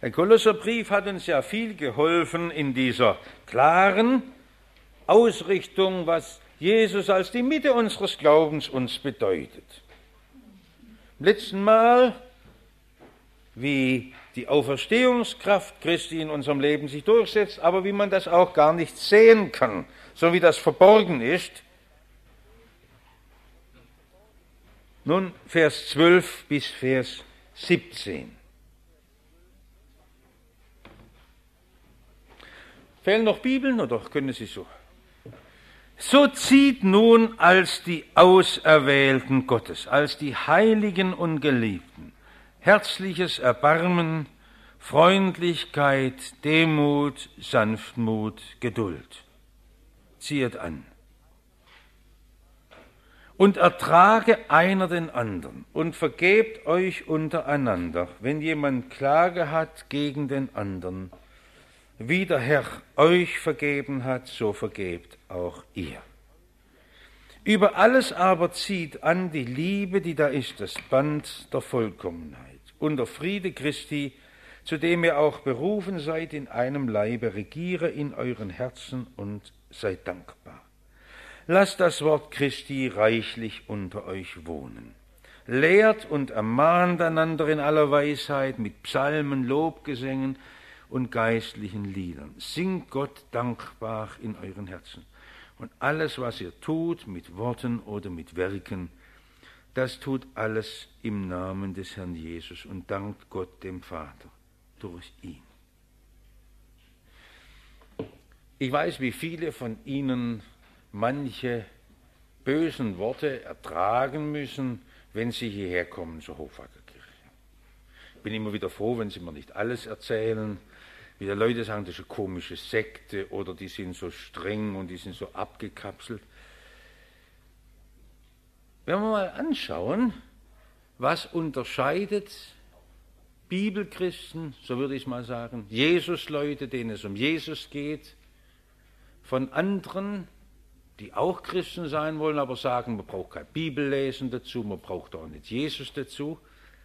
Der Kolosserbrief hat uns ja viel geholfen in dieser klaren Ausrichtung, was Jesus als die Mitte unseres Glaubens uns bedeutet. Im letzten Mal, wie die Auferstehungskraft Christi in unserem Leben sich durchsetzt, aber wie man das auch gar nicht sehen kann, so wie das verborgen ist. Nun Vers 12 bis Vers 17. Fehlen noch Bibeln oder können Sie so? So zieht nun als die Auserwählten Gottes, als die Heiligen und Geliebten, herzliches Erbarmen, Freundlichkeit, Demut, Sanftmut, Geduld. Ziehet an. Und ertrage einer den anderen und vergebt euch untereinander, wenn jemand Klage hat gegen den anderen. Wie der Herr euch vergeben hat, so vergebt auch ihr. Über alles aber zieht an die Liebe, die da ist, das Band der Vollkommenheit. Und der Friede Christi, zu dem ihr auch berufen seid, in einem Leibe, regiere in euren Herzen und seid dankbar. Lasst das Wort Christi reichlich unter euch wohnen. Lehrt und ermahnt einander in aller Weisheit mit Psalmen, Lobgesängen und geistlichen Liedern. Singt Gott dankbar in euren Herzen. Und alles, was ihr tut, mit Worten oder mit Werken, das tut alles im Namen des Herrn Jesus und dankt Gott dem Vater durch ihn. Ich weiß, wie viele von Ihnen manche bösen Worte ertragen müssen, wenn sie hierher kommen zur Hofwacker Kirche. Ich bin immer wieder froh, wenn sie mir nicht alles erzählen. Wieder Leute sagen, das ist eine komische Sekte oder die sind so streng und die sind so abgekapselt. Wenn wir mal anschauen, was unterscheidet Bibelchristen, so würde ich mal sagen, Jesusleute, denen es um Jesus geht, von anderen, die auch Christen sein wollen, aber sagen, man braucht kein Bibellesen dazu, man braucht auch nicht Jesus dazu,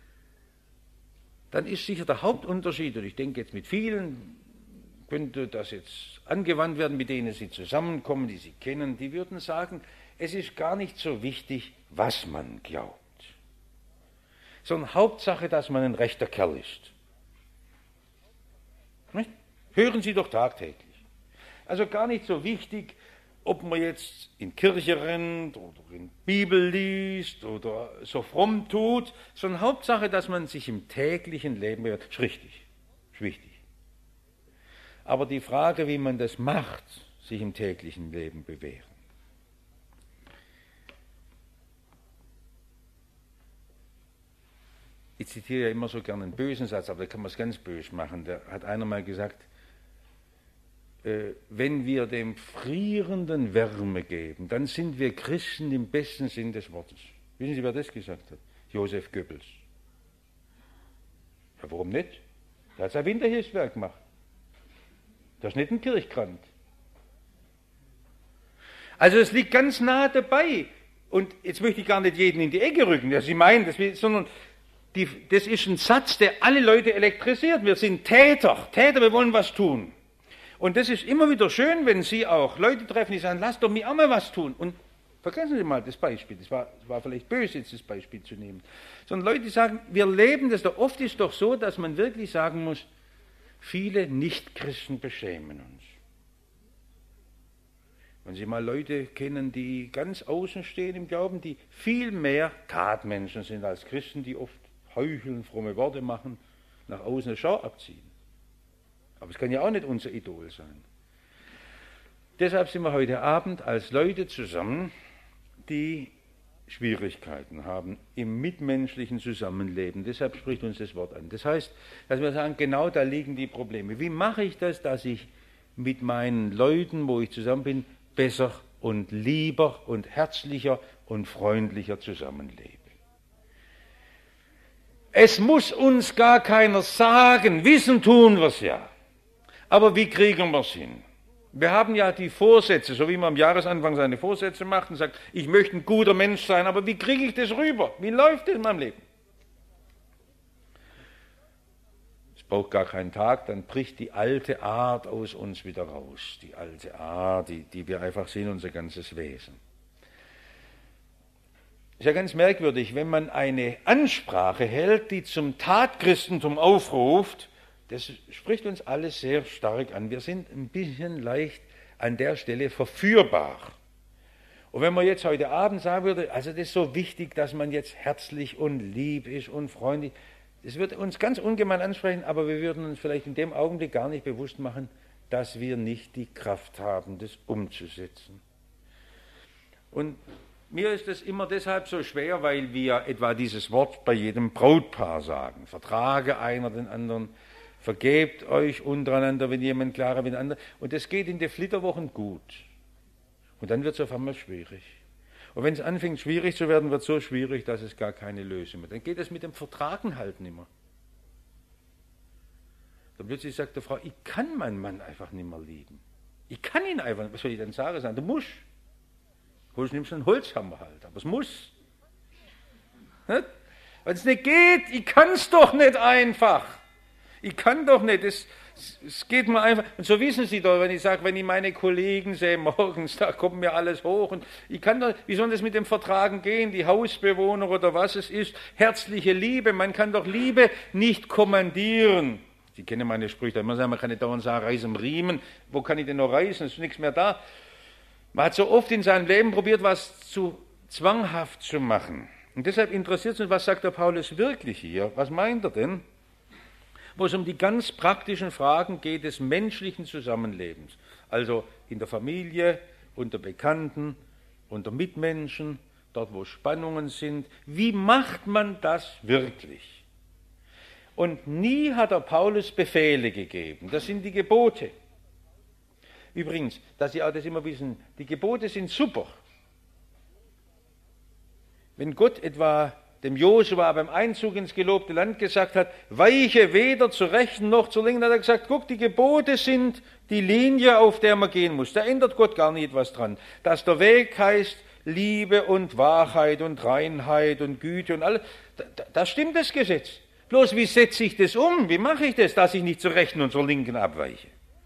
dann ist sicher der Hauptunterschied, und ich denke jetzt mit vielen könnte das jetzt angewandt werden, mit denen Sie zusammenkommen, die Sie kennen, die würden sagen, es ist gar nicht so wichtig, was man glaubt, sondern Hauptsache, dass man ein rechter Kerl ist. Nicht? Hören Sie doch tagtäglich. Also gar nicht so wichtig, ob man jetzt in Kirche rennt oder in Bibel liest oder so fromm tut, sondern Hauptsache, dass man sich im täglichen Leben bewährt. Ist richtig, ist wichtig. Aber die Frage, wie man das macht, sich im täglichen Leben bewähren. Ich zitiere ja immer so gerne einen bösen Satz, aber da kann man es ganz böse machen. Da hat einer mal gesagt, wenn wir dem Frierenden Wärme geben, dann sind wir Christen im besten Sinn des Wortes. Wissen Sie, wer das gesagt hat? Josef Goebbels. Ja, warum nicht? Der hat sein Winterhilfswerk gemacht. Das ist nicht ein Kirchkrant. Also es liegt ganz nah dabei. Und jetzt möchte ich gar nicht jeden in die Ecke rücken, ja, Sie meinen, sondern das ist ein Satz, der alle Leute elektrisiert. Wir sind Täter, wir wollen was tun. Und das ist immer wieder schön, wenn Sie auch Leute treffen, die sagen, lass doch mir auch mal was tun. Und vergessen Sie mal das Beispiel, das war vielleicht böse, jetzt das Beispiel zu nehmen. Sondern Leute, die sagen, wir leben das doch, oft ist doch so, dass man wirklich sagen muss, viele Nichtchristen beschämen uns. Wenn Sie mal Leute kennen, die ganz außen stehen im Glauben, die viel mehr Tatmenschen sind als Christen, die oft heucheln, fromme Worte machen, nach außen eine Schau abziehen. Aber es kann ja auch nicht unser Idol sein. Deshalb sind wir heute Abend als Leute zusammen, die Schwierigkeiten haben im mitmenschlichen Zusammenleben. Deshalb spricht uns das Wort an. Das heißt, dass wir sagen, genau da liegen die Probleme. Wie mache ich das, dass ich mit meinen Leuten, wo ich zusammen bin, besser und lieber und herzlicher und freundlicher zusammenlebe? Es muss uns gar keiner sagen, wissen tun wir es ja. Aber wie kriegen wir es hin? Wir haben ja die Vorsätze, so wie man am Jahresanfang seine Vorsätze macht und sagt, ich möchte ein guter Mensch sein, aber wie kriege ich das rüber? Wie läuft das in meinem Leben? Das braucht gar keinen Tag, dann bricht die alte Art aus uns wieder raus. Die alte Art, die wir einfach sehen, unser ganzes Wesen. Ist ja ganz merkwürdig, wenn man eine Ansprache hält, die zum Tatchristentum aufruft, das spricht uns alles sehr stark an. Wir sind ein bisschen leicht an der Stelle verführbar. Und wenn man jetzt heute Abend sagen würde, also das ist so wichtig, dass man jetzt herzlich und lieb ist und freundlich, das würde uns ganz ungemein ansprechen, aber wir würden uns vielleicht in dem Augenblick gar nicht bewusst machen, dass wir nicht die Kraft haben, das umzusetzen. Und mir ist das immer deshalb so schwer, weil wir etwa dieses Wort bei jedem Brautpaar sagen. Vertrage einer den anderen, vergebt euch untereinander, wenn jemand klarer wie der andere. Und das geht in den Flitterwochen gut. Und dann wird es auf einmal schwierig. Und wenn es anfängt schwierig zu werden, wird es so schwierig, dass es gar keine Lösung mehr. Dann geht es mit dem Vertragen halt nicht mehr. Dann plötzlich sagt die Frau, ich kann meinen Mann einfach nicht mehr lieben. Ich kann ihn einfach nicht. Was soll ich denn sagen? Du musst. Holst nimmst du einen Holzhammer halt, aber es muss. Wenn es nicht geht, ich kann es doch nicht einfach. Ich kann doch nicht, es geht mir einfach. Und so wissen Sie doch, wenn ich sage, wenn ich meine Kollegen sehe morgens, da kommt mir alles hoch. Und ich kann doch, wie soll das mit dem Vertragen gehen? Die Hausbewohner oder was es ist, herzliche Liebe. Man kann doch Liebe nicht kommandieren. Sie kennen meine Sprüche, man kann nicht dauernd sagen, reiß am Riemen. Wo kann ich denn noch reißen? Es ist nichts mehr da. Man hat so oft in seinem Leben probiert, was zu zwanghaft zu machen. Und deshalb interessiert es uns, was sagt der Paulus wirklich hier? Was meint er denn? Wo es um die ganz praktischen Fragen geht des menschlichen Zusammenlebens. Also in der Familie, unter Bekannten, unter Mitmenschen, dort wo Spannungen sind. Wie macht man das wirklich? Und nie hat der Paulus Befehle gegeben. Das sind die Gebote. Übrigens, dass Sie auch das immer wissen, die Gebote sind super. Wenn Gott etwa dem Josua beim Einzug ins gelobte Land gesagt hat, weiche weder zur Rechten noch zur Linken, hat er gesagt, guck, die Gebote sind die Linie, auf der man gehen muss. Da ändert Gott gar nicht etwas dran. Dass der Weg heißt Liebe und Wahrheit und Reinheit und Güte und alles, da stimmt das Gesetz. Bloß wie setze ich das um? Wie mache ich das, dass ich nicht zur Rechten und zur Linken abweiche?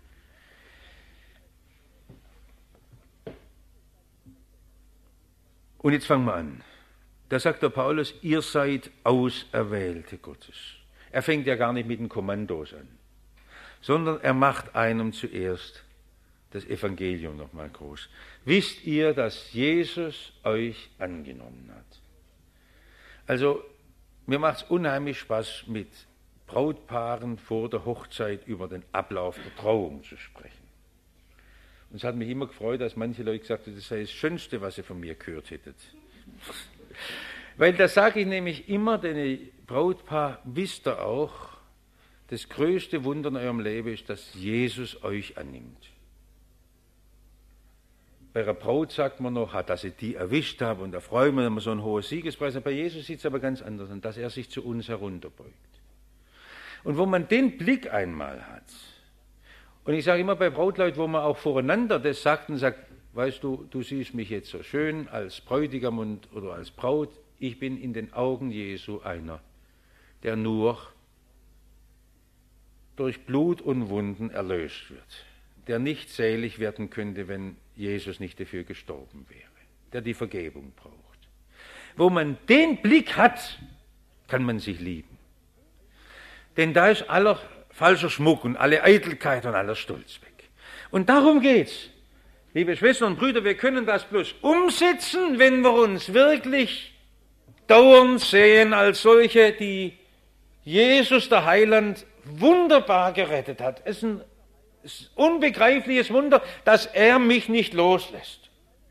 Und jetzt fangen wir an. Da sagt der Paulus, ihr seid Auserwählte Gottes. Er fängt ja gar nicht mit den Kommandos an, sondern er macht einem zuerst das Evangelium nochmal groß. Wisst ihr, dass Jesus euch angenommen hat? Also, mir macht es unheimlich Spaß, mit Brautpaaren vor der Hochzeit über den Ablauf der Trauung zu sprechen. Und es hat mich immer gefreut, dass manche Leute gesagt haben, das sei das Schönste, was ihr von mir gehört hättet. Weil da sage ich nämlich immer, den Brautpaar, wisst ihr auch, das größte Wunder in eurem Leben ist, dass Jesus euch annimmt. Bei einer Braut sagt man noch, dass ich die erwischt habe und da freuen wir uns so einen hohen Siegespreis. Bei Jesus sieht es aber ganz anders an, dass er sich zu uns herunterbeugt. Und wo man den Blick einmal hat, und ich sage immer bei Brautleuten, wo man auch voreinander das sagt und sagt, weißt du, du siehst mich jetzt so schön als Bräutigam oder als Braut, ich bin in den Augen Jesu einer, der nur durch Blut und Wunden erlöst wird, der nicht selig werden könnte, wenn Jesus nicht dafür gestorben wäre, der die Vergebung braucht. Wo man den Blick hat, kann man sich lieben. Denn da ist aller falscher Schmuck und alle Eitelkeit und aller Stolz weg. Und darum geht's. Liebe Schwestern und Brüder, wir können das bloß umsetzen, wenn wir uns wirklich dauernd sehen als solche, die Jesus, der Heiland, wunderbar gerettet hat. Es ist ein unbegreifliches Wunder, dass er mich nicht loslässt.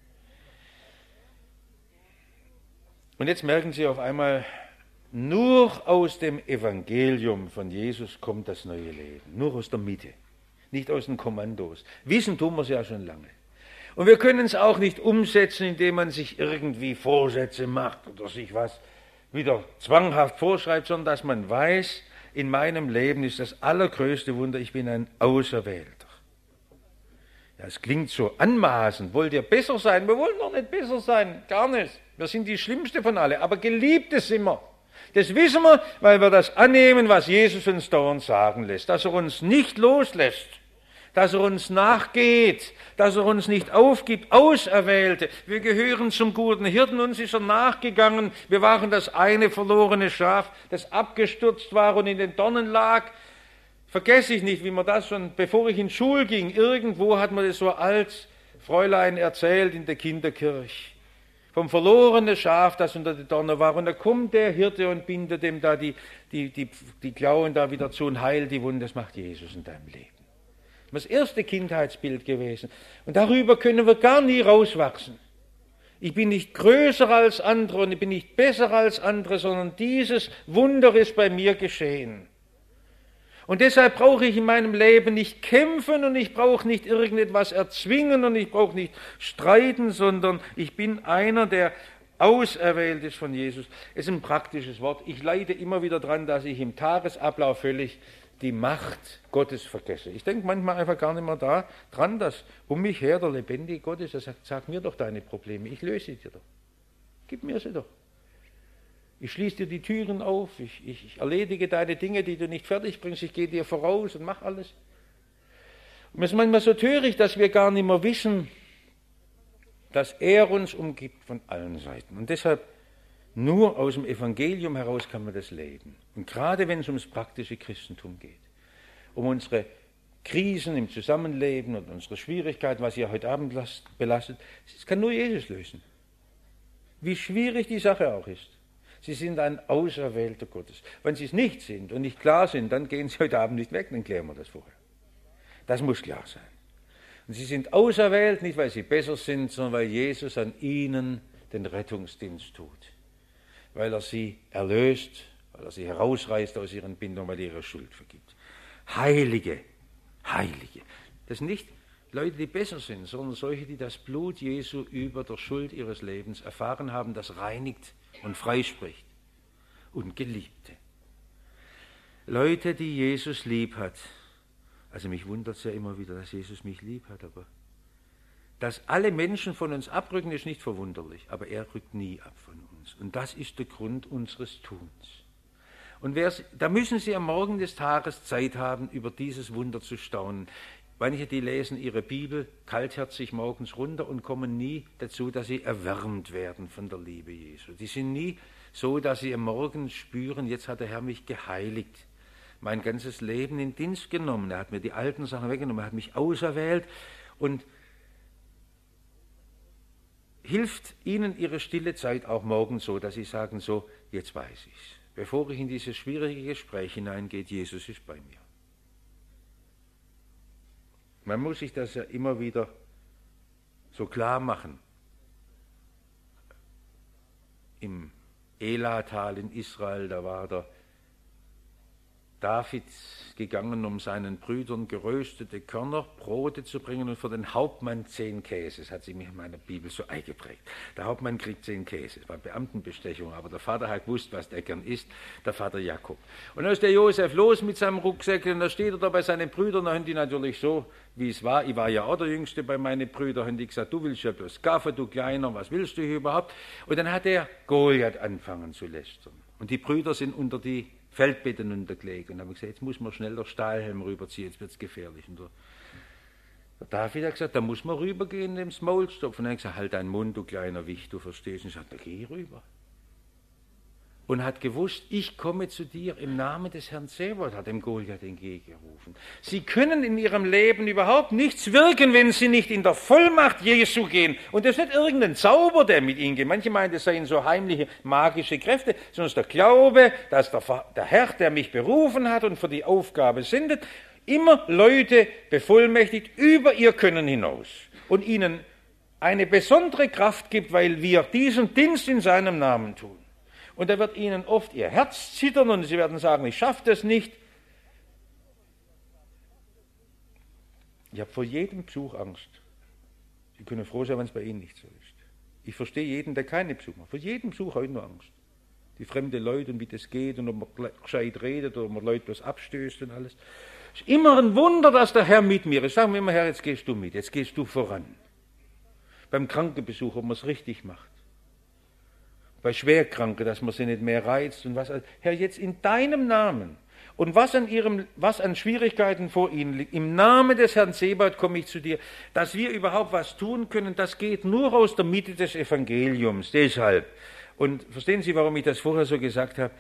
Und jetzt merken Sie auf einmal, nur aus dem Evangelium von Jesus kommt das neue Leben. Nur aus der Mitte, nicht aus den Kommandos. Wissen tun wir es ja schon lange. Und wir können es auch nicht umsetzen, indem man sich irgendwie Vorsätze macht oder sich was wieder zwanghaft vorschreibt, sondern dass man weiß, in meinem Leben ist das allergrößte Wunder, ich bin ein Auserwählter. Ja, es klingt so anmaßend. Wollt ihr besser sein? Wir wollen doch nicht besser sein, gar nicht. Wir sind die Schlimmste von alle, aber Geliebte sind wir. Das wissen wir, weil wir das annehmen, was Jesus uns dauernd sagen lässt, dass er uns nicht loslässt, dass er uns nachgeht, dass er uns nicht aufgibt, Auserwählte. Wir gehören zum guten Hirten, uns ist er nachgegangen. Wir waren das eine verlorene Schaf, das abgestürzt war und in den Dornen lag. Vergesse ich nicht, wie man das schon, bevor ich in Schule ging, irgendwo hat man das so als Fräulein erzählt in der Kinderkirche. Vom verlorenen Schaf, das unter der Dorne war. Und da kommt der Hirte und bindet dem da die Klauen da wieder zu und heilt die Wunden. Das macht Jesus in deinem Leben. Das erste Kindheitsbild gewesen. Und darüber können wir gar nie rauswachsen. Ich bin nicht größer als andere und ich bin nicht besser als andere, sondern dieses Wunder ist bei mir geschehen. Und deshalb brauche ich in meinem Leben nicht kämpfen und ich brauche nicht irgendetwas erzwingen und ich brauche nicht streiten, sondern ich bin einer, der auserwählt ist von Jesus. Es ist ein praktisches Wort. Ich leide immer wieder dran, dass ich im Tagesablauf völlig die Macht Gottes vergesse. Ich denke manchmal einfach gar nicht mehr dran, dass um mich her der lebendige Gott ist, der sagt, sag mir doch deine Probleme, ich löse sie dir doch. Gib mir sie doch. Ich schließe dir die Türen auf, ich erledige deine Dinge, die du nicht fertig bringst, ich gehe dir voraus und mach alles. Und es ist manchmal so töricht, dass wir gar nicht mehr wissen, dass er uns umgibt von allen Seiten. Und deshalb nur aus dem Evangelium heraus kann man das leben. Und gerade wenn es ums praktische Christentum geht, um unsere Krisen im Zusammenleben und unsere Schwierigkeiten, was ihr heute Abend belastet, das kann nur Jesus lösen. Wie schwierig die Sache auch ist. Sie sind ein Auserwählter Gottes. Wenn sie es nicht sind und nicht klar sind, dann gehen sie heute Abend nicht weg, dann klären wir das vorher. Das muss klar sein. Und sie sind auserwählt, nicht weil sie besser sind, sondern weil Jesus an ihnen den Rettungsdienst tut. Weil er sie erlöst, weil er sie herausreißt aus ihren Bindungen, weil er ihre Schuld vergibt. Heilige. Das sind nicht Leute, die besser sind, sondern solche, die das Blut Jesu über der Schuld ihres Lebens erfahren haben, das reinigt und freispricht. Und Geliebte. Leute, die Jesus lieb hat. Also mich wundert es ja immer wieder, dass Jesus mich lieb hat, aber dass alle Menschen von uns abrücken, ist nicht verwunderlich, aber er rückt nie ab von uns. Und das ist der Grund unseres Tuns. Und da müssen Sie am Morgen des Tages Zeit haben, über dieses Wunder zu staunen. Manche, die lesen ihre Bibel kaltherzig morgens runter und kommen nie dazu, dass sie erwärmt werden von der Liebe Jesu. Die sind nie so, dass sie am Morgen spüren, jetzt hat der Herr mich geheiligt, mein ganzes Leben in Dienst genommen. Er hat mir die alten Sachen weggenommen, er hat mich auserwählt und hilft ihnen ihre stille Zeit auch morgens so, dass sie sagen so, jetzt weiß ich's. Bevor ich in dieses schwierige Gespräch hineingehe, Jesus ist bei mir. Man muss sich das ja immer wieder so klar machen. Im Elatal in Israel, da war der David gegangen, um seinen Brüdern geröstete Körner, Brote zu bringen und für den Hauptmann 10 Käse. Das hat sich mir in meiner Bibel so eingeprägt. Der Hauptmann kriegt 10 Käse. Das war Beamtenbestechung, aber der Vater hat gewusst, was der gern isst, der Vater Jakob. Und dann ist der Josef los mit seinem Rucksäckchen und da steht er da bei seinen Brüdern, da haben die natürlich so, wie es war, ich war ja auch der Jüngste bei meinen Brüdern, haben die gesagt, du willst ja bloß Gaffer, du Kleiner, was willst du hier überhaupt? Und dann hat er Goliath angefangen zu lästern. Und die Brüder sind unter die Feldbetten untergelegen. Und dann habe ich gesagt, jetzt muss man schnell der Stahlhelm rüberziehen, jetzt wird es gefährlich. Und der David hat gesagt, da muss man rübergehen, ins Maul stopfen. Und er hat gesagt, halt deinen Mund, du kleiner Wicht, du verstehst. Und ich sagte, da geh ich rüber. Und hat gewusst, ich komme zu dir im Namen des Herrn Zebaoth, hat dem Goliath entgegengerufen. Sie können in ihrem Leben überhaupt nichts wirken, wenn sie nicht in der Vollmacht Jesu gehen. Und das ist nicht irgendein Zauber, der mit ihnen geht. Manche meinen, das seien so heimliche, magische Kräfte, sondern es ist der Glaube, dass der Herr, der mich berufen hat und für die Aufgabe sendet, immer Leute bevollmächtigt über ihr Können hinaus und ihnen eine besondere Kraft gibt, weil wir diesen Dienst in seinem Namen tun. Und da wird ihnen oft ihr Herz zittern und sie werden sagen, ich schaffe das nicht. Ich habe vor jedem Besuch Angst. Sie können froh sein, wenn es bei Ihnen nicht so ist. Ich verstehe jeden, der keine Besuch macht. Vor jedem Besuch habe ich nur Angst. Die fremde Leute und wie das geht und ob man gescheit redet oder ob man Leute bloß abstößt und alles. Es ist immer ein Wunder, dass der Herr mit mir ist. Sagen wir immer, Herr, jetzt gehst du mit, jetzt gehst du voran. Beim Krankenbesuch, ob man es richtig macht. bei Schwerkranken, dass man sie nicht mehr reizt und was. Herr, jetzt in deinem Namen. Und was an Schwierigkeiten vor ihnen liegt, im Namen des Herrn Sebaot komme ich zu dir, dass wir überhaupt was tun können, das geht nur aus der Mitte des Evangeliums, deshalb. Und verstehen Sie, warum ich das vorher so gesagt habe?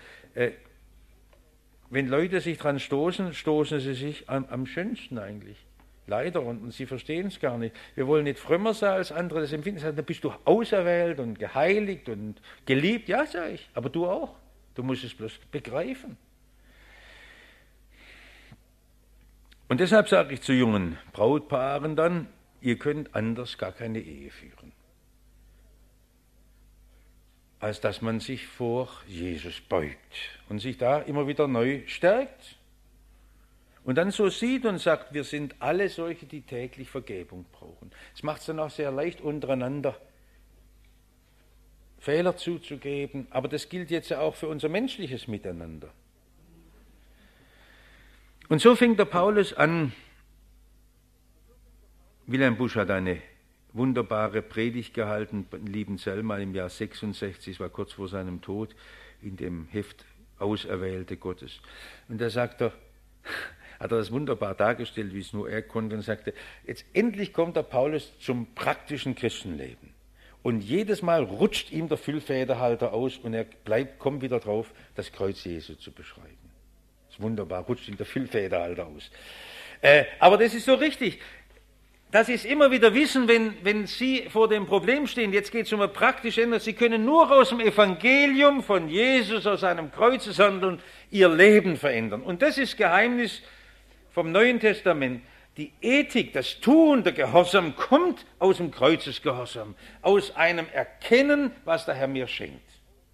Wenn Leute sich dran stoßen, stoßen sie sich am schönsten eigentlich. Leider, und sie verstehen es gar nicht. Wir wollen nicht frömmer sein als andere, das empfinden sie, dann bist du auserwählt und geheiligt und geliebt. Ja, sage ich, aber du auch. Du musst es bloß begreifen. Und deshalb sage ich zu jungen Brautpaaren dann, ihr könnt anders gar keine Ehe führen, als dass man sich vor Jesus beugt und sich da immer wieder neu stärkt. Und dann so sieht und sagt, wir sind alle solche, die täglich Vergebung brauchen. Es macht es dann auch sehr leicht, untereinander Fehler zuzugeben, aber das gilt jetzt ja auch für unser menschliches Miteinander. Und so fing der Paulus an. Wilhelm Busch hat eine wunderbare Predigt gehalten in Liebenzell mal im Jahr 66, es war kurz vor seinem Tod, in dem Heft Auserwählte Gottes. Und da hat er das wunderbar dargestellt, wie es nur er konnte, und sagte, jetzt endlich kommt der Paulus zum praktischen Christenleben. Und jedes Mal rutscht ihm der Füllfederhalter aus und er kommt wieder drauf, das Kreuz Jesu zu beschreiben. Das ist wunderbar, rutscht ihm der Füllfederhalter aus. Aber das ist so richtig. Das ist immer wieder Wissen, wenn Sie vor dem Problem stehen, jetzt geht es um eine praktische Änderung, Sie können nur aus dem Evangelium von Jesus, aus seinem Kreuzeshandeln, Ihr Leben verändern. Und das ist Geheimnis vom Neuen Testament. Die Ethik, das Tun, der Gehorsam kommt aus dem Kreuzesgehorsam, aus einem Erkennen, was der Herr mir schenkt.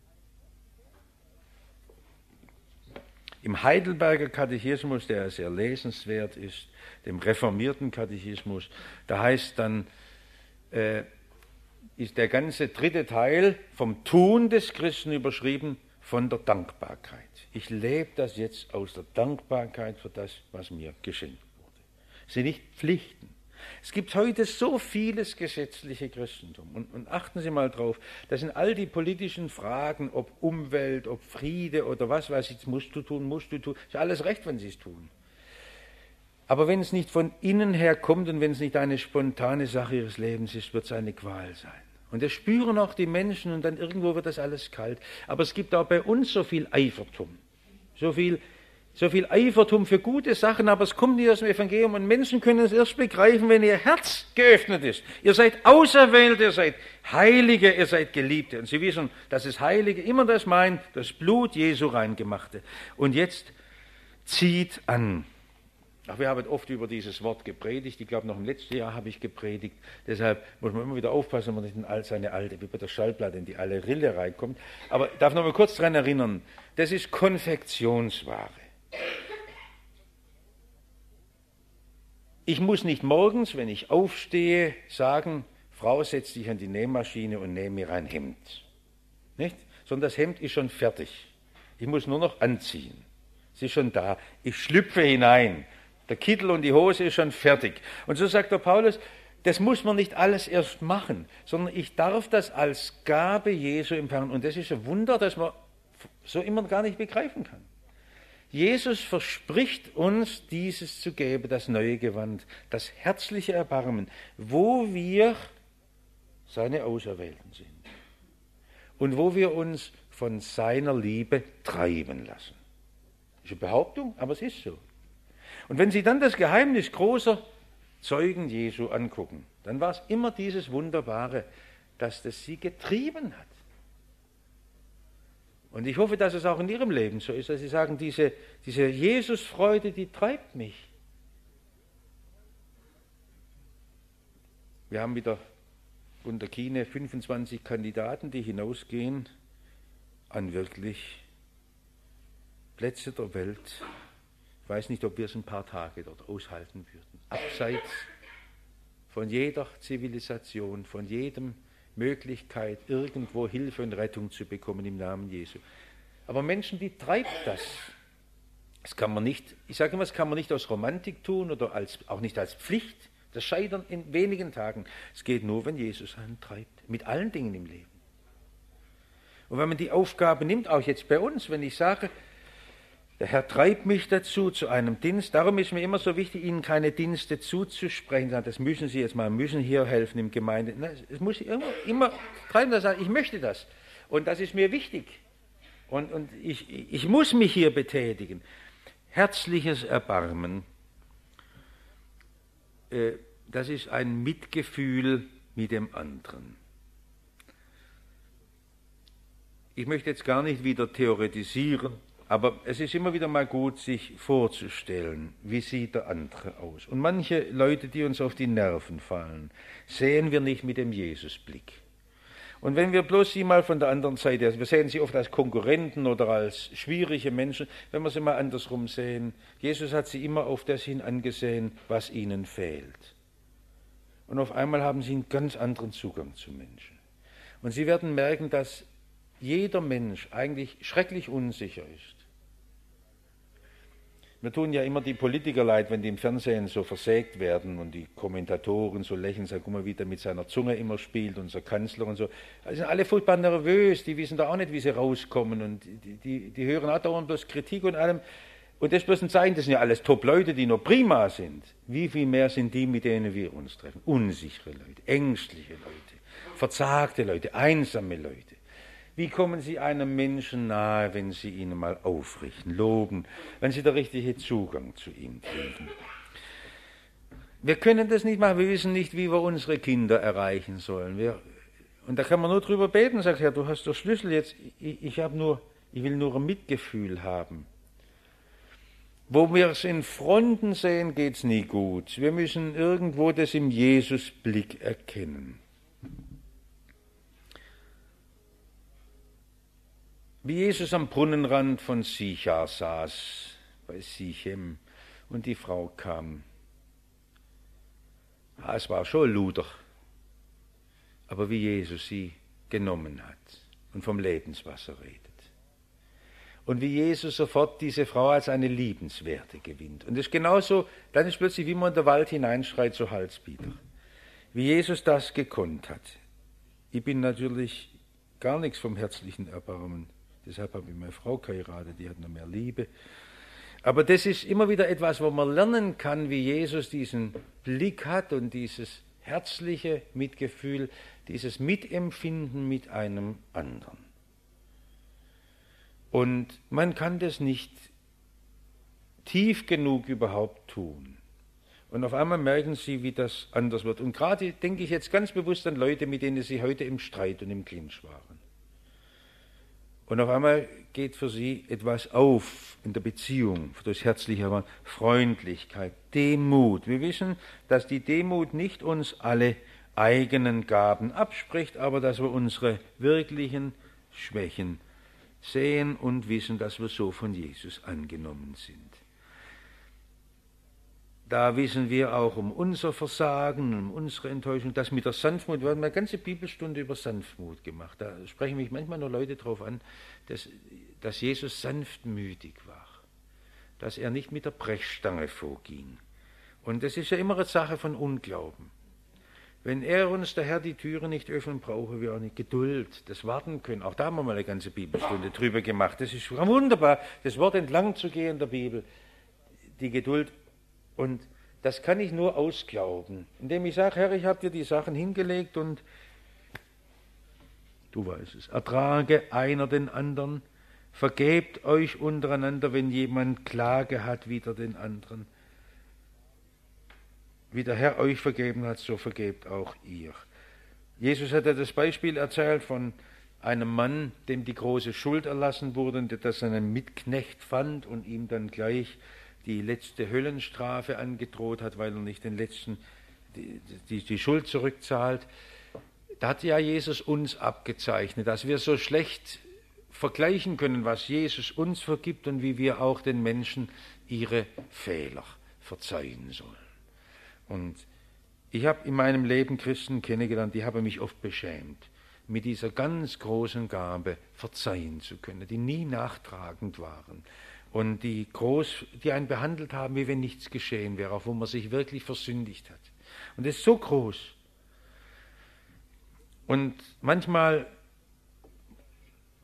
Im Heidelberger Katechismus, der sehr lesenswert ist, dem reformierten Katechismus, da heißt dann, ist der ganze dritte Teil vom Tun des Christen überschrieben von der Dankbarkeit. Ich lebe das jetzt aus der Dankbarkeit für das, was mir geschenkt wurde. Es sind nicht Pflichten. Es gibt heute so vieles gesetzliche Christentum. Und achten Sie mal drauf, das sind all die politischen Fragen, ob Umwelt, ob Friede oder was weiß ich, musst du tun, ist alles recht, wenn Sie es tun. Aber wenn es nicht von innen her kommt und wenn es nicht eine spontane Sache ihres Lebens ist, wird es eine Qual sein. Und das spüren auch die Menschen und dann irgendwo wird das alles kalt. Aber es gibt auch bei uns so viel Eifertum, so viel Eifertum für gute Sachen, aber es kommt nicht aus dem Evangelium und Menschen können es erst begreifen, wenn ihr Herz geöffnet ist. Ihr seid Auserwählte, ihr seid Heilige, ihr seid Geliebte. Und Sie wissen, dass das Heilige immer das meint, das Blut Jesu reingemachte. Und jetzt zieht an. Ach, wir haben oft über dieses Wort gepredigt. Ich glaube, noch im letzten Jahr habe ich gepredigt. Deshalb muss man immer wieder aufpassen, wenn man nicht in seine alte, wie bei der Schallplatte, in die alte Rille reinkommt. Aber ich darf noch mal kurz daran erinnern, das ist Konfektionsware. Ich muss nicht morgens, wenn ich aufstehe, sagen, Frau, setz dich an die Nähmaschine und nähe mir ein Hemd. Nicht? Sondern das Hemd ist schon fertig. Ich muss nur noch anziehen. Es ist schon da. Ich schlüpfe hinein. Der Kittel und die Hose ist schon fertig. Und so sagt der Paulus, das muss man nicht alles erst machen, sondern ich darf das als Gabe Jesu empfangen. Und das ist ein Wunder, das man so immer gar nicht begreifen kann. Jesus verspricht uns, dieses zu geben, das neue Gewand, das herzliche Erbarmen, wo wir seine Auserwählten sind und wo wir uns von seiner Liebe treiben lassen. Das ist eine Behauptung, aber es ist so. Und wenn Sie dann das Geheimnis großer Zeugen Jesu angucken, dann war es immer dieses Wunderbare, dass das sie getrieben hat. Und ich hoffe, dass es auch in Ihrem Leben so ist, dass Sie sagen, diese Jesusfreude, die treibt mich. Wir haben wieder unter Kine 25 Kandidaten, die hinausgehen an wirklich Plätze der Welt. Ich weiß nicht, ob wir es ein paar Tage dort aushalten würden. Abseits von jeder Zivilisation, von jedem Möglichkeit, irgendwo Hilfe und Rettung zu bekommen im Namen Jesu. Aber Menschen, die treibt das. Das kann man nicht, ich sage immer, das kann man nicht aus Romantik tun oder auch nicht als Pflicht. Das Scheitern in wenigen Tagen. Es geht nur, wenn Jesus einen treibt. Mit allen Dingen im Leben. Und wenn man die Aufgabe nimmt, auch jetzt bei uns, wenn ich sage, der Herr treibt mich dazu, zu einem Dienst. Darum ist mir immer so wichtig, Ihnen keine Dienste zuzusprechen. Das müssen Sie jetzt mal, müssen hier helfen im Gemeinde. Es muss immer treiben, dass ich möchte das. Und das ist mir wichtig. Und ich muss mich hier betätigen. Herzliches Erbarmen, das ist ein Mitgefühl mit dem anderen. Ich möchte jetzt gar nicht wieder theoretisieren, aber es ist immer wieder mal gut, sich vorzustellen, wie sieht der andere aus. Und manche Leute, die uns auf die Nerven fallen, sehen wir nicht mit dem Jesusblick. Und wenn wir bloß sie mal von der anderen Seite, also wir sehen sie oft als Konkurrenten oder als schwierige Menschen, wenn wir sie mal andersrum sehen, Jesus hat sie immer auf das hin angesehen, was ihnen fehlt. Und auf einmal haben sie einen ganz anderen Zugang zu Menschen. Und sie werden merken, dass jeder Mensch eigentlich schrecklich unsicher ist. Wir tun ja immer die Politiker leid, wenn die im Fernsehen so versägt werden und die Kommentatoren so lächeln, sagen, guck mal, wie der mit seiner Zunge immer spielt, unser Kanzler und so. Also sind alle furchtbar nervös, die wissen da auch nicht, wie sie rauskommen und die hören auch dauernd bloß Kritik und allem. Und das ist bloß ein Zeichen, das sind ja alles Top-Leute, die nur prima sind. Wie viel mehr sind die, mit denen wir uns treffen? Unsichere Leute, ängstliche Leute, verzagte Leute, einsame Leute. Wie kommen Sie einem Menschen nahe, wenn Sie ihn mal aufrichten, loben, wenn Sie den richtigen Zugang zu ihm kriegen? Wir können das nicht machen, wir wissen nicht, wie wir unsere Kinder erreichen sollen. Und da kann man nur drüber beten, sagt Herr, du hast den Schlüssel jetzt, ich will nur ein Mitgefühl haben. Wo wir es in Fronten sehen, geht es nie gut. Wir müssen irgendwo das im Jesusblick erkennen. Wie Jesus am Brunnenrand von Sichar saß, bei Sichem, und die Frau kam. Ja, es war schon Luder, aber wie Jesus sie genommen hat und vom Lebenswasser redet. Und wie Jesus sofort diese Frau als eine Liebenswerte gewinnt. Und das ist genauso, dann ist plötzlich, wie man in den Wald hineinschreit, so Halsbieder. Wie Jesus das gekonnt hat. Ich bin natürlich gar nichts vom herzlichen Erbarmen. Deshalb habe ich meine Frau geheiratet, die hat noch mehr Liebe. Aber das ist immer wieder etwas, wo man lernen kann, wie Jesus diesen Blick hat und dieses herzliche Mitgefühl, dieses Mitempfinden mit einem anderen. Und man kann das nicht tief genug überhaupt tun. Und auf einmal merken sie, wie das anders wird. Und gerade denke ich jetzt ganz bewusst an Leute, mit denen sie heute im Streit und im Clinch waren. Und auf einmal geht für sie etwas auf in der Beziehung, durch herzliche Freundlichkeit, Demut. Wir wissen, dass die Demut nicht uns alle eigenen Gaben abspricht, aber dass wir unsere wirklichen Schwächen sehen und wissen, dass wir so von Jesus angenommen sind. Da wissen wir auch um unser Versagen, um unsere Enttäuschung, das mit der Sanftmut. Wir haben eine ganze Bibelstunde über Sanftmut gemacht. Da sprechen mich manchmal nur Leute darauf an, dass Jesus sanftmütig war, dass er nicht mit der Brechstange vorging. Und das ist ja immer eine Sache von Unglauben. Wenn er uns, der Herr, die Türe nicht öffnet, brauchen wir auch nicht Geduld, das Warten können. Auch da haben wir mal eine ganze Bibelstunde drüber gemacht. Das ist wunderbar, das Wort entlang zu gehen in der Bibel, die Geduld. Und das kann ich nur ausglauben, indem ich sage, Herr, ich habe dir die Sachen hingelegt und du weißt es. Ertrage einer den anderen, vergebt euch untereinander, wenn jemand Klage hat wider den anderen. Wie der Herr euch vergeben hat, so vergebt auch ihr. Jesus hat ja das Beispiel erzählt von einem Mann, dem die große Schuld erlassen wurde und der das seinen Mitknecht fand und ihm dann gleich die letzte Höllenstrafe angedroht hat, weil er nicht die Schuld zurückzahlt. Da hat ja Jesus uns abgezeichnet, dass wir so schlecht vergleichen können, was Jesus uns vergibt und wie wir auch den Menschen ihre Fehler verzeihen sollen. Und ich habe in meinem Leben Christen kennengelernt, die haben mich oft beschämt, mit dieser ganz großen Gabe verzeihen zu können, die nie nachtragend waren. Und die einen behandelt haben, wie wenn nichts geschehen wäre, auch wo man sich wirklich versündigt hat. Und das ist so groß. Und manchmal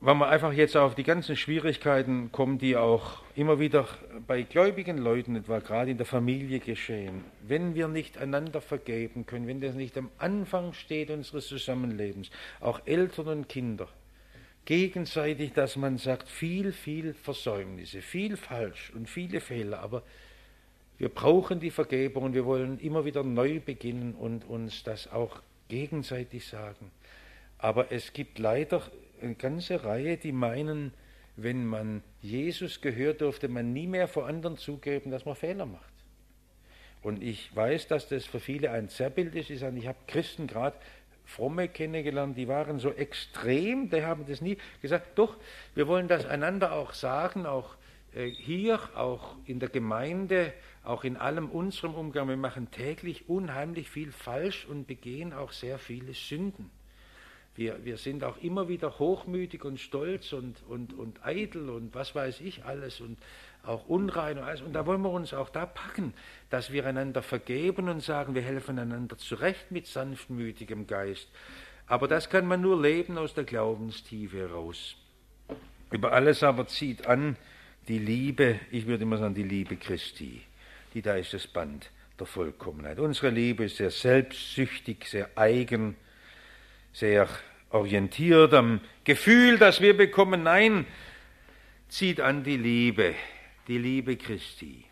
wenn man einfach jetzt auf die ganzen Schwierigkeiten kommt, die auch immer wieder bei gläubigen Leuten, etwa gerade in der Familie geschehen, wenn wir nicht einander vergeben können, wenn das nicht am Anfang steht unseres Zusammenlebens, auch Eltern und Kinder, gegenseitig, dass man sagt, viel Versäumnisse, viel falsch und viele Fehler, aber wir brauchen die Vergebung und wir wollen immer wieder neu beginnen und uns das auch gegenseitig sagen. Aber es gibt leider eine ganze Reihe, die meinen, wenn man Jesus gehört, dürfte man nie mehr vor anderen zugeben, dass man Fehler macht. Und ich weiß, dass das für viele ein Zerrbild ist. Ich habe Christen, gerade Fromme, kennengelernt, die waren so extrem, die haben das nie gesagt. Doch, wir wollen das einander auch sagen, auch hier, auch in der Gemeinde, auch in allem unserem Umgang. Wir machen täglich unheimlich viel falsch und begehen auch sehr viele Sünden. Wir sind auch immer wieder hochmütig und stolz und eitel und was weiß ich alles und auch unrein und alles. Und da wollen wir uns auch da packen, dass wir einander vergeben und sagen, wir helfen einander zurecht mit sanftmütigem Geist. Aber das kann man nur leben aus der Glaubenstiefe heraus. Über alles aber zieht an die Liebe, ich würde immer sagen, die Liebe Christi. Da ist das Band der Vollkommenheit. Unsere Liebe ist sehr selbstsüchtig, sehr eigen, sehr orientiert am Gefühl, das wir bekommen. Nein, zieht an die Liebe Christi.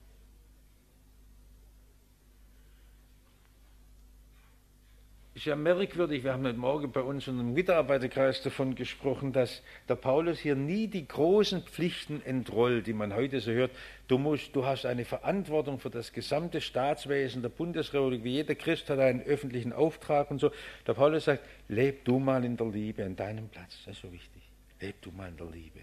Ist ja merkwürdig, wir haben heute Morgen bei uns in einem Mitarbeiterkreis davon gesprochen, dass der Paulus hier nie die großen Pflichten entrollt, die man heute so hört. Du hast eine Verantwortung für das gesamte Staatswesen der Bundesrepublik, wie jeder Christ hat einen öffentlichen Auftrag und so. Der Paulus sagt, leb du mal in der Liebe an deinem Platz, das ist so wichtig. Leb du mal in der Liebe.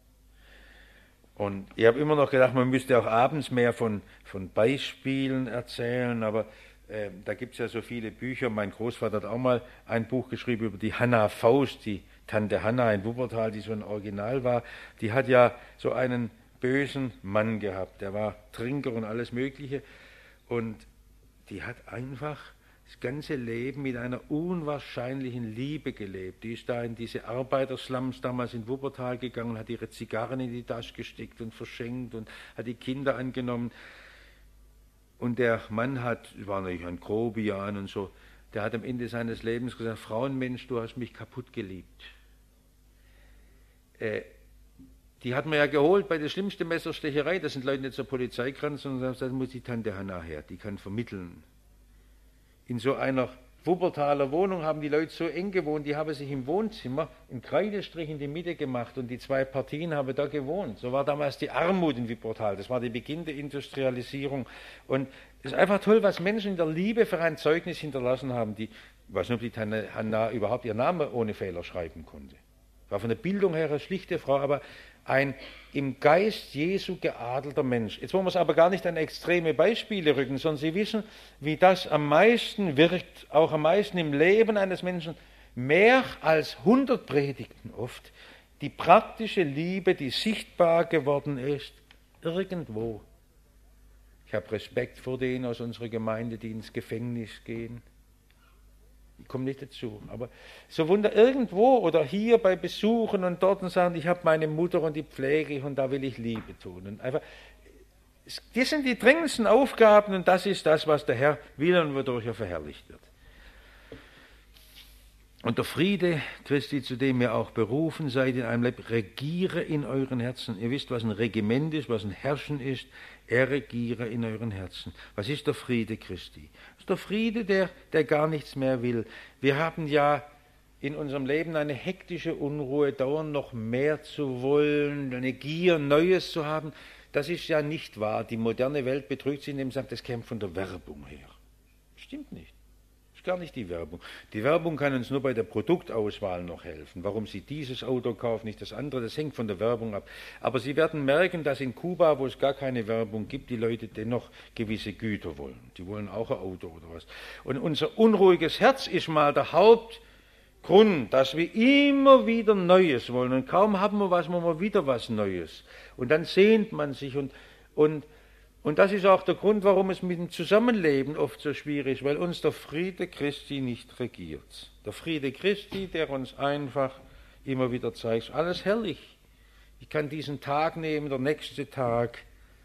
Und ich habe immer noch gedacht, man müsste auch abends mehr von Beispielen erzählen, aber da gibt es ja so viele Bücher. Mein Großvater hat auch mal ein Buch geschrieben über die Hanna Faust, die Tante Hanna in Wuppertal, die so ein Original war. Die hat ja so einen bösen Mann gehabt. Der war Trinker und alles Mögliche. Und die hat einfach das ganze Leben mit einer unwahrscheinlichen Liebe gelebt. Die ist da in diese Arbeiterslums damals in Wuppertal gegangen, hat ihre Zigarren in die Tasche gesteckt und verschenkt und hat die Kinder angenommen. Und der Mann war natürlich ein Grobian und so, der hat am Ende seines Lebens gesagt, Frauenmensch, du hast mich kaputt geliebt. Die hat man ja geholt bei der schlimmsten Messerstecherei, da sind Leute nicht zur Polizei gerannt, sondern da muss die Tante Hanna her, die kann vermitteln. In so einer Wuppertaler Wohnung haben die Leute so eng gewohnt, die haben sich im Wohnzimmer einen Kreidestrich in die Mitte gemacht und die zwei Partien haben da gewohnt. So war damals die Armut in Wuppertal, das war der Beginn der Industrialisierung. Und es ist einfach toll, was Menschen in der Liebe für ein Zeugnis hinterlassen haben. Ich weiß nicht, ob die Tante Hanna überhaupt ihren Namen ohne Fehler schreiben konnte. War von der Bildung her eine schlichte Frau, aber ein im Geist Jesu geadelter Mensch. Jetzt wollen wir es aber gar nicht an extreme Beispiele rücken, sondern Sie wissen, wie das am meisten wirkt, auch am meisten im Leben eines Menschen, mehr als 100 Predigten oft, die praktische Liebe, die sichtbar geworden ist, irgendwo. Ich habe Respekt vor denen aus unserer Gemeinde, die ins Gefängnis gehen. Ich komme nicht dazu, aber so Wunder irgendwo oder hier bei Besuchen und dort und sagen, ich habe meine Mutter und die pflege ich und da will ich Liebe tun. Und einfach, das sind die dringendsten Aufgaben und das ist das, was der Herr will und wodurch er verherrlicht wird. Und der Friede Christi, zu dem ihr auch berufen seid in einem Leben, regiere in euren Herzen. Ihr wisst, was ein Regiment ist, was ein Herrschen ist. Er regiere in euren Herzen. Was ist der Friede Christi? Das ist der Friede, der gar nichts mehr will. Wir haben ja in unserem Leben eine hektische Unruhe, dauernd noch mehr zu wollen, eine Gier, Neues zu haben. Das ist ja nicht wahr. Die moderne Welt betrügt sich, indem sie sagt, das käme von der Werbung her. Stimmt nicht. Gar nicht die Werbung. Die Werbung kann uns nur bei der Produktauswahl noch helfen. Warum Sie dieses Auto kaufen, nicht das andere, das hängt von der Werbung ab. Aber Sie werden merken, dass in Kuba, wo es gar keine Werbung gibt, die Leute dennoch gewisse Güter wollen. Die wollen auch ein Auto oder was. Und unser unruhiges Herz ist mal der Hauptgrund, dass wir immer wieder Neues wollen. Und kaum haben wir was, wollen wir wieder was Neues. Und dann sehnt man sich und das ist auch der Grund, warum es mit dem Zusammenleben oft so schwierig ist, weil uns der Friede Christi nicht regiert. Der Friede Christi, der uns einfach immer wieder zeigst. Alles herrlich. Ich kann diesen Tag nehmen, der nächste Tag.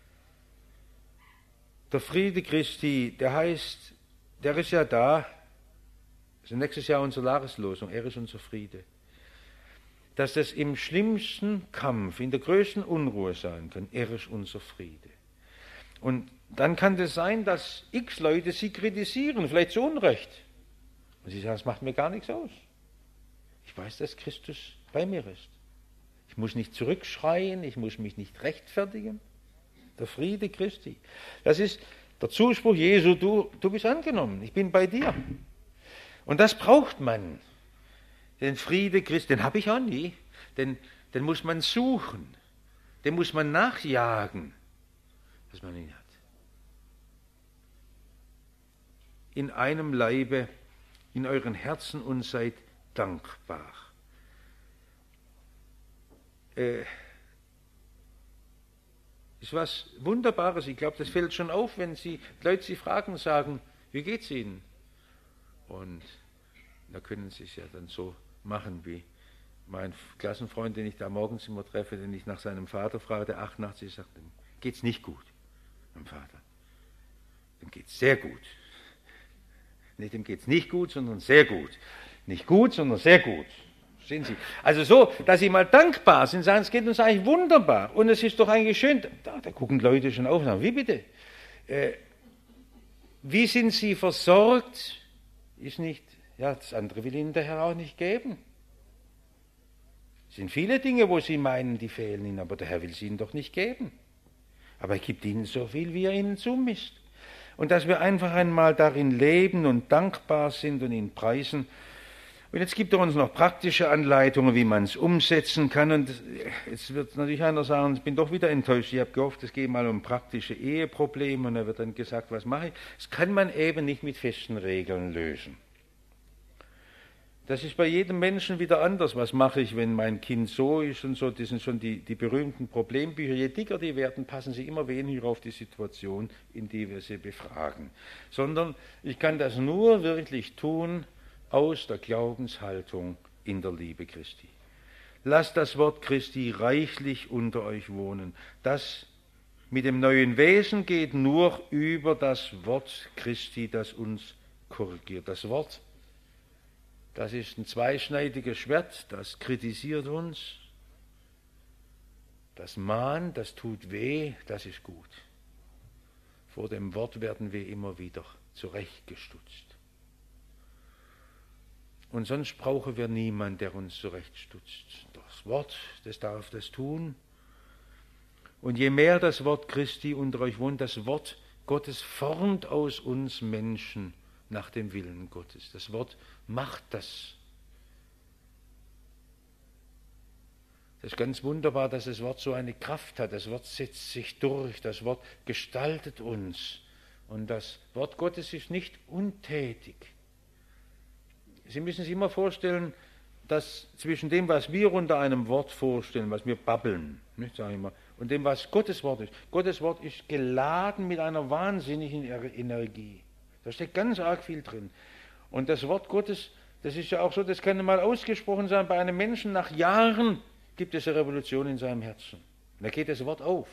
Der Friede Christi, der ist ja da. Das ist nächstes Jahr unsere Jahreslosung. Er ist unser Friede. Dass das im schlimmsten Kampf, in der größten Unruhe sein kann. Er ist unser Friede. Und dann kann es sein, dass x Leute sie kritisieren, vielleicht zu Unrecht. Und sie sagen, das macht mir gar nichts aus. Ich weiß, dass Christus bei mir ist. Ich muss nicht zurückschreien, ich muss mich nicht rechtfertigen. Der Friede Christi. Das ist der Zuspruch Jesu, du bist angenommen, ich bin bei dir. Und das braucht man. Den Friede Christi, den habe ich auch nie. Den muss man suchen. Den muss man nachjagen, dass man ihn hat. In einem Leibe, in euren Herzen und seid dankbar. Ist was Wunderbares. Ich glaube, das fällt schon auf, wenn die Leute sie fragen und sagen, wie geht's Ihnen? Und da können sie es ja dann so machen, wie mein Klassenfreund, den ich da morgens immer treffe, den ich nach seinem Vater frage, der 88, sagt, dem geht's nicht gut, meinem Vater. Dem geht's sehr gut. Nicht, dem geht's nicht gut, sondern sehr gut. Nicht gut, sondern sehr gut. Sehen Sie? Also so, dass Sie mal dankbar sind, sagen, es geht uns eigentlich wunderbar. Und es ist doch eigentlich schön, da gucken Leute schon auf und sagen, wie bitte? Wie sind Sie versorgt? Ist nicht, ja, das andere will Ihnen der Herr auch nicht geben. Es sind viele Dinge, wo Sie meinen, die fehlen Ihnen, aber der Herr will sie Ihnen doch nicht geben. Aber er gibt Ihnen so viel, wie er Ihnen zumisst. Und dass wir einfach einmal darin leben und dankbar sind und ihn preisen. Und jetzt gibt er uns noch praktische Anleitungen, wie man es umsetzen kann. Und jetzt wird natürlich einer sagen, ich bin doch wieder enttäuscht. Ich habe gehofft, es geht mal um praktische Eheprobleme. Und er wird dann gesagt, was mache ich? Das kann man eben nicht mit festen Regeln lösen. Das ist bei jedem Menschen wieder anders. Was mache ich, wenn mein Kind so ist und so? Das sind schon die berühmten Problembücher. Je dicker die werden, passen sie immer weniger auf die Situation, in die wir sie befragen. Sondern ich kann das nur wirklich tun aus der Glaubenshaltung in der Liebe Christi. Lasst das Wort Christi reichlich unter euch wohnen. Das mit dem neuen Wesen geht nur über das Wort Christi, das uns korrigiert. Das Wort, das ist ein zweischneidiges Schwert, das kritisiert uns, das mahnt, das tut weh, das ist gut. Vor dem Wort werden wir immer wieder zurechtgestutzt. Und sonst brauchen wir niemanden, der uns zurechtstutzt. Das Wort, das darf das tun. Und je mehr das Wort Christi unter euch wohnt, das Wort Gottes formt aus uns Menschen nach dem Willen Gottes. Das Wort macht das. Das ist ganz wunderbar, dass das Wort so eine Kraft hat. Das Wort setzt sich durch. Das Wort gestaltet uns. Und das Wort Gottes ist nicht untätig. Sie müssen sich immer vorstellen, dass zwischen dem, was wir unter einem Wort vorstellen, was wir babbeln, nicht, sage ich mal, und dem, was Gottes Wort ist geladen mit einer wahnsinnigen Energie. Da steckt ganz arg viel drin. Und das Wort Gottes, das ist ja auch so, das kann mal ausgesprochen sein, bei einem Menschen nach Jahren gibt es eine Revolution in seinem Herzen. Und da geht das Wort auf.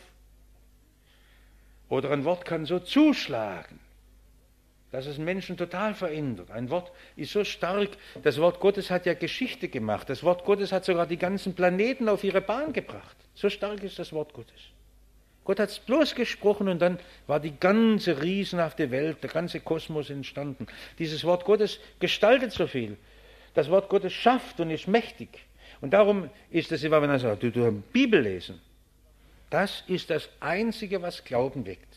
Oder ein Wort kann so zuschlagen, dass es Menschen total verändert. Ein Wort ist so stark, das Wort Gottes hat ja Geschichte gemacht. Das Wort Gottes hat sogar die ganzen Planeten auf ihre Bahn gebracht. So stark ist das Wort Gottes. Gott hat es bloß gesprochen und dann war die ganze riesenhafte Welt, der ganze Kosmos entstanden. Dieses Wort Gottes gestaltet so viel. Das Wort Gottes schafft und ist mächtig. Und darum ist es immer, wenn er sagt, du Bibel lesen, das ist das Einzige, was Glauben weckt.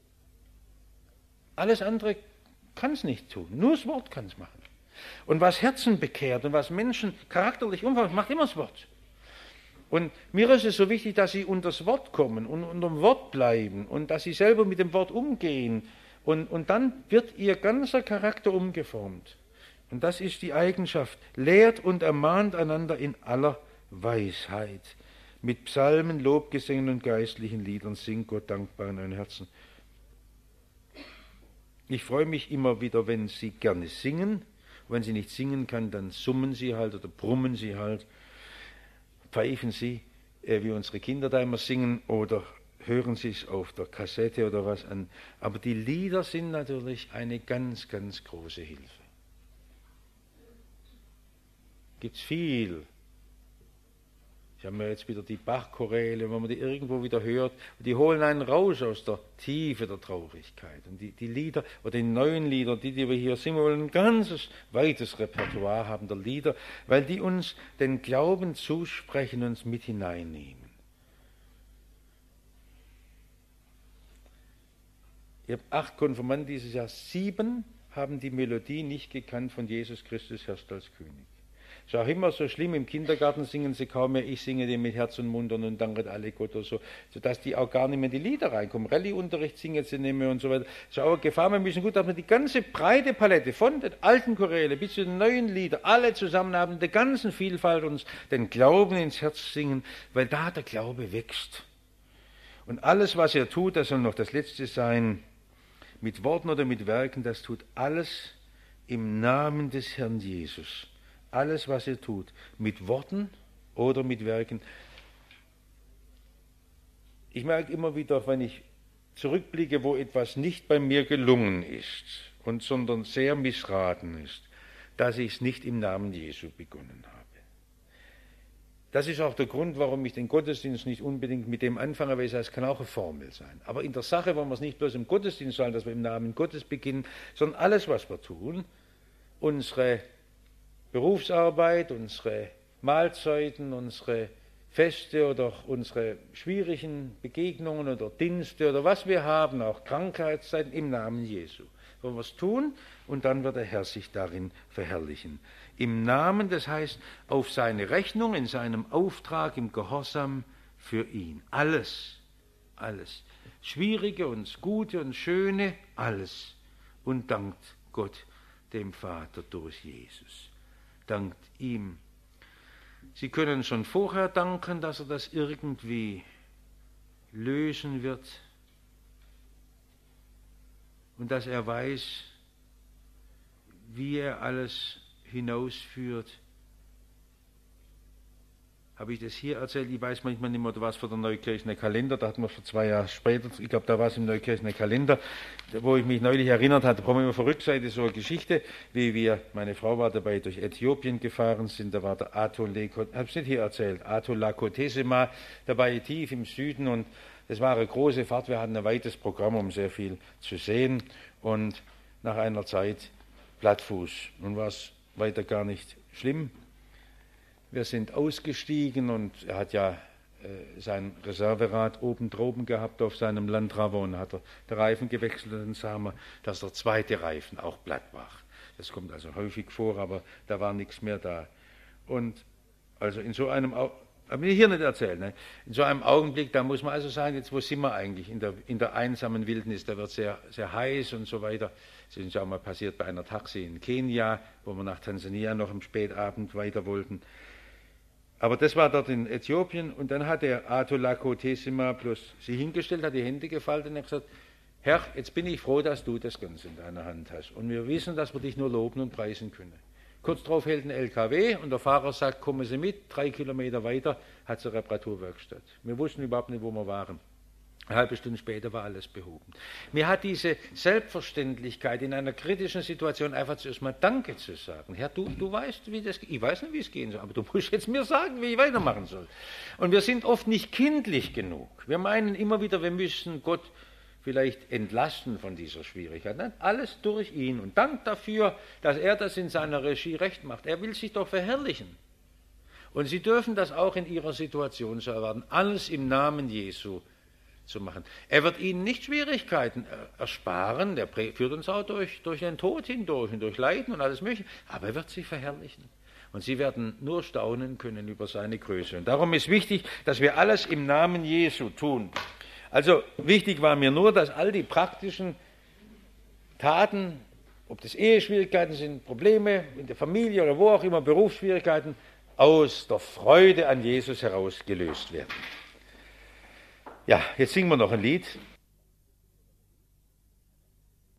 Alles andere kann es nicht tun. Nur das Wort kann es machen. Und was Herzen bekehrt und was Menschen charakterlich umfasst, macht immer das Wort. Und mir ist es so wichtig, dass sie unter das Wort kommen und unter dem Wort bleiben und dass sie selber mit dem Wort umgehen. Und dann wird ihr ganzer Charakter umgeformt. Und das ist die Eigenschaft. Lehrt und ermahnt einander in aller Weisheit. Mit Psalmen, Lobgesängen und geistlichen Liedern singt Gott dankbar in euren Herzen. Ich freue mich immer wieder, wenn Sie gerne singen. Und wenn Sie nicht singen kann, dann summen Sie halt oder brummen Sie halt. pfeifen Sie, wie unsere Kinder da immer singen, oder hören Sie es auf der Kassette oder was an. Aber die Lieder sind natürlich eine ganz, ganz große Hilfe. Gibt es viel. Ich habe mir jetzt wieder die Bach-Choräle, wenn man die irgendwo wieder hört, die holen einen raus aus der Tiefe der Traurigkeit. Und die Lieder, oder die neuen Lieder, die wir hier singen wollen, ein ganzes, weites Repertoire haben der Lieder, weil die uns den Glauben zusprechen, uns mit hineinnehmen. Ich habe 8 Konfirmanden dieses Jahr, 7 haben die Melodie nicht gekannt von Jesus Christus herrscht als König. Es ist auch immer so schlimm, im Kindergarten singen sie kaum mehr, ich singe dem mit Herz und Mund und danket alle Gott oder so, sodass die auch gar nicht mehr in die Lieder reinkommen. Rallye-Unterricht singen sie nicht mehr und so weiter. Das ist auch eine Gefahr, wir müssen gut, dass wir die ganze breite Palette von den alten Choräle bis zu den neuen Liedern, alle zusammen haben, der ganzen Vielfalt uns den Glauben ins Herz singen, weil da der Glaube wächst. Und alles, was er tut, das soll noch das Letzte sein, mit Worten oder mit Werken, das tut alles im Namen des Herrn Jesus. Alles, was er tut, mit Worten oder mit Werken. Ich merke immer wieder, wenn ich zurückblicke, wo etwas nicht bei mir gelungen ist, sondern sehr missraten ist, dass ich es nicht im Namen Jesu begonnen habe. Das ist auch der Grund, warum ich den Gottesdienst nicht unbedingt mit dem anfange, weil es kann auch eine Formel sein. Aber in der Sache wollen wir es nicht bloß im Gottesdienst sagen, dass wir im Namen Gottes beginnen, sondern alles, was wir tun, unsere Berufsarbeit, unsere Mahlzeiten, unsere Feste oder unsere schwierigen Begegnungen oder Dienste oder was wir haben, auch Krankheitszeiten im Namen Jesu. Wollen wir es tun und dann wird der Herr sich darin verherrlichen. Im Namen, das heißt auf seine Rechnung, in seinem Auftrag, im Gehorsam für ihn. Alles, alles. Schwierige und Gute und Schöne, alles. Und dankt Gott, dem Vater, durch Jesus. Dankt ihm. Sie können schon vorher danken, dass er das irgendwie lösen wird und dass er weiß, wie er alles hinausführt. Habe ich das hier erzählt? Ich weiß manchmal nicht mehr, da war es für den Neukirchener Kalender, da hatten wir schon 2 Jahre später, ich glaube, da war es im Neukirchener Kalender, wo ich mich neulich erinnert hatte, da kommen wir auf der Rückseite so eine Geschichte, wie wir, meine Frau war dabei, durch Äthiopien gefahren sind, da war der habe ich nicht hier erzählt, Atolakotesema dabei, tief im Süden, und es war eine große Fahrt, wir hatten ein weites Programm, um sehr viel zu sehen, und nach einer Zeit Plattfuß. Nun war es weiter gar nicht schlimm. Wir sind ausgestiegen und er hat ja sein Reserverad oben droben gehabt auf seinem Landrover und hat der Reifen gewechselt und dann sahen wir, dass der zweite Reifen auch platt war. Das kommt also häufig vor, aber da war nichts mehr da. Und also in so einem, habe ich hier nicht erzählt, ne? In so einem Augenblick, da muss man also sagen, jetzt wo sind wir eigentlich? In der einsamen Wildnis, da wird sehr, sehr heiß und so weiter. Das ist uns ja auch mal passiert bei einer Taxi in Kenia, wo wir nach Tansania noch am Spätabend weiter wollten. Aber das war dort in Äthiopien und dann hat der Atolakotesema bloß sie hingestellt, hat die Hände gefaltet und hat gesagt, Herr, jetzt bin ich froh, dass du das Ganze in deiner Hand hast. Und wir wissen, dass wir dich nur loben und preisen können. Kurz darauf hält ein LKW und der Fahrer sagt, kommen Sie mit, 3 Kilometer weiter hat es eine Reparaturwerkstatt. Wir wussten überhaupt nicht, wo wir waren. Eine halbe Stunde später war alles behoben. Mir hat diese Selbstverständlichkeit in einer kritischen Situation einfach zuerst mal Danke zu sagen. Herr, du weißt, wie das geht. Ich weiß nicht, wie es gehen soll, aber du musst jetzt mir sagen, wie ich weitermachen soll. Und wir sind oft nicht kindlich genug. Wir meinen immer wieder, wir müssen Gott vielleicht entlasten von dieser Schwierigkeit. Nein, alles durch ihn. Und Dank dafür, dass er das in seiner Regie recht macht. Er will sich doch verherrlichen. Und Sie dürfen das auch in Ihrer Situation so erwarten. Alles im Namen Jesu zu machen. Er wird Ihnen nicht Schwierigkeiten ersparen, der führt uns auch durch den Tod hindurch und durch Leiden und alles Mögliche, aber er wird Sie verherrlichen. Und Sie werden nur staunen können über seine Größe. Und darum ist wichtig, dass wir alles im Namen Jesu tun. Also wichtig war mir nur, dass all die praktischen Taten, ob das Eheschwierigkeiten sind, Probleme in der Familie oder wo auch immer, Berufsschwierigkeiten, aus der Freude an Jesus heraus gelöst werden. Ja, jetzt singen wir noch ein Lied.